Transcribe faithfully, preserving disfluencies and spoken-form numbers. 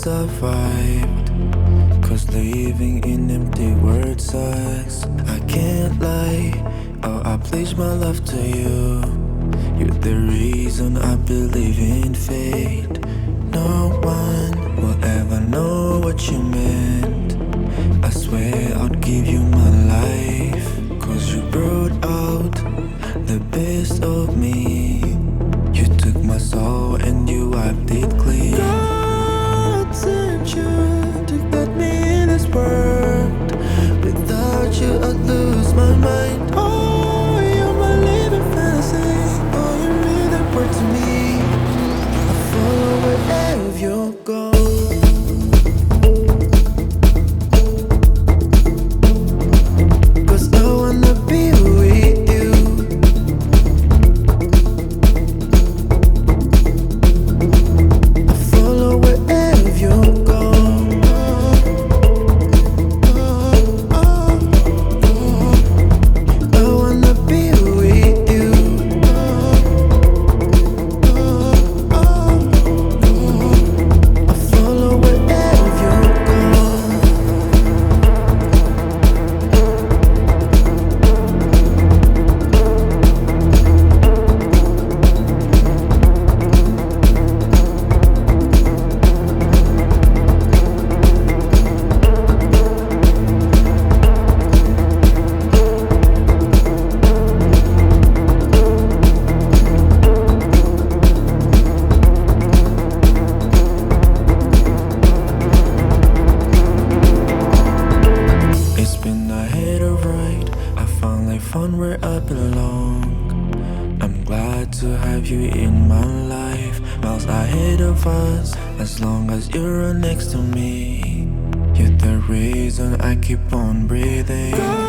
survived. Cause living in empty words sucks. I can't lie, oh I pledge my love to you. You're the reason I believe in fate. No one will ever know what you meant. I swear I'd give you my life. Cause you brought out the best of me. You took my soul and you wiped it clean. God sent you to get me in this world. Without you I'd lose my mind. Oh, you're my living fantasy. Oh, you mean that word to me. I follow wherever you go. Found where I belong. I'm glad to have you in my life. Miles ahead of us, as long as you're next to me. You're the reason I keep on breathing.